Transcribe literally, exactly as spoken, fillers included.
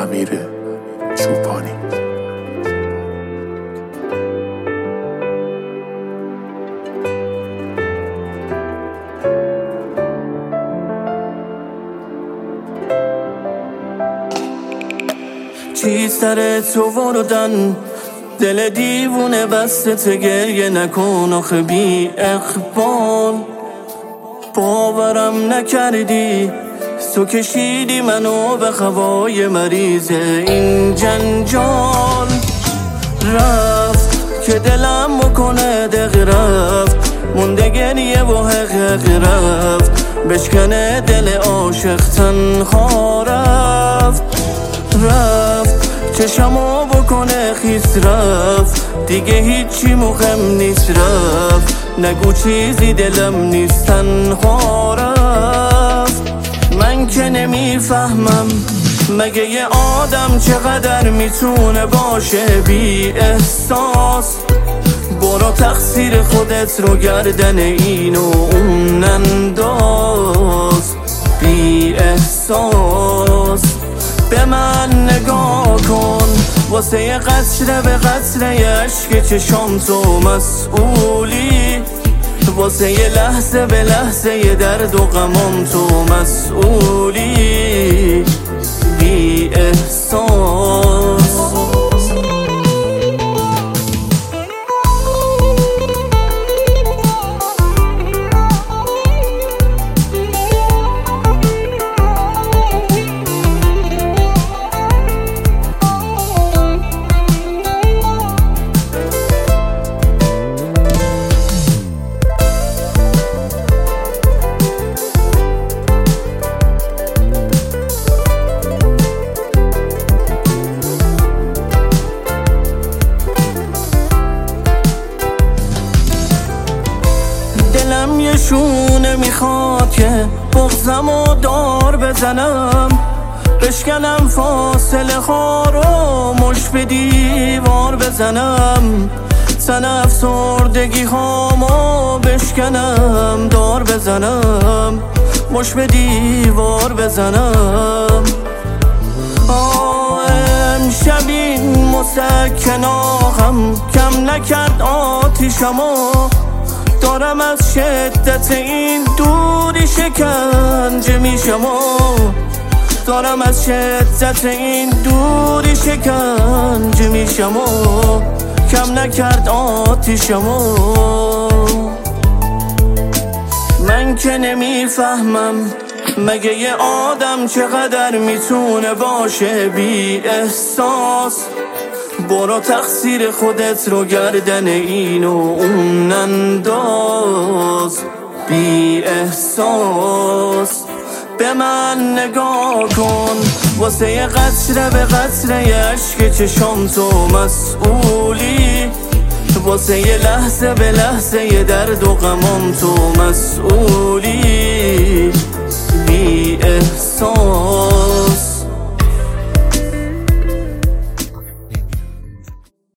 امیر چوپانی. چی سر تو وردن دل دیوونه بستت گریه نکن آخه بی اقبال باورم نکردی تو کشیدی منو به خوای مریض این جنجال رفت که دلم بکنه دق رفت مونده گریه و حق حق رفت بشکنه دل عاشق تنها رفت رفت چشمو بکنه خیس رفت دیگه هیچی مهم نیست رفت نگو چیزی دلم نیست تنها رفت من که نمیفهمم مگه یه آدم چقدر میتونه باشه بی احساس برو تقصیر خودت رو گردن این و اون انداز بی احساس به من نگاه کن واسه یه قطره به قطره عشق چشام تو مسئولی واسه یه لحظه به لحظه یه درد و غمام تو مسئولی بی احساس. دلم یه شونه میخواد که بغضم و دار بزنم بشکنم فاصله ها رو مش به دیوار بزنم تن افسردگی هامو بشکنم دار بزنم مش به دیوار بزنم آه امشب این مسکن آهم کم نکرد آتیشمو دارم از شدت این دوری شکنجه میشم دارم از شدت این دوری شکنجه میشم کم نکرد آتیشم من که نمیفهمم مگه یه آدم چقدر میتونه باشه بی احساس برو تقصیر خودت رو گردن این و اون انداز بی احساس به من نگاه کن واسه یه قطره به قطره عشق چشام تو مسئولی واسه یه لحظه به لحظه یه درد و غمام تو مسئولی